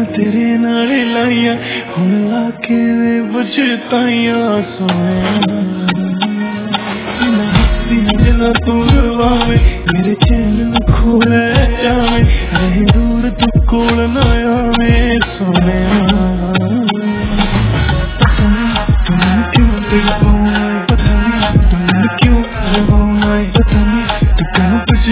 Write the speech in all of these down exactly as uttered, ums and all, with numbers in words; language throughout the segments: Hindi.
तेरे नाल लाइया हुण लाके बचताइया सोने ना तू रुवावे मेरे चैन में खोले जावे रहे दूर तू कोल ना आवे सोने पता नहीं तुम क्यों तड़पाए पता नहीं तुम क्यों रुवाए पता नहीं तू क्यों कुछ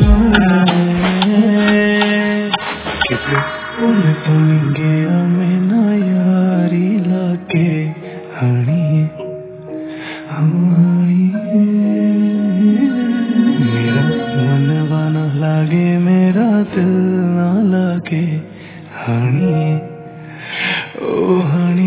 बिछाए किसे उन तुम गया मैं ना यारी लाके हनी लागे मेरा दिल ना लागे हनी ओ हनी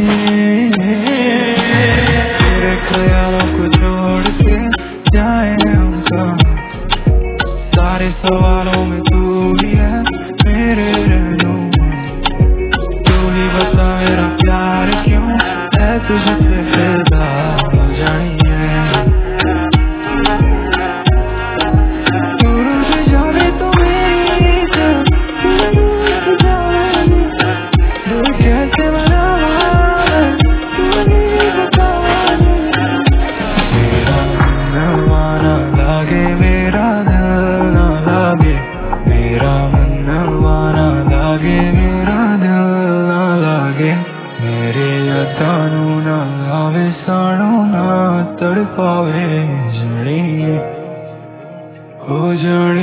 तेरे ख्यालों को छोड़ के जाए हम कहाँ सारे सवालों में तू ही है मेरे रहनुमा तू ही बता मेरा प्यार क्यों है तुझसे फिदा जानिए मेरे यतानु ना आवे साणो ना तड़पावे जड़ी हो जड़ी।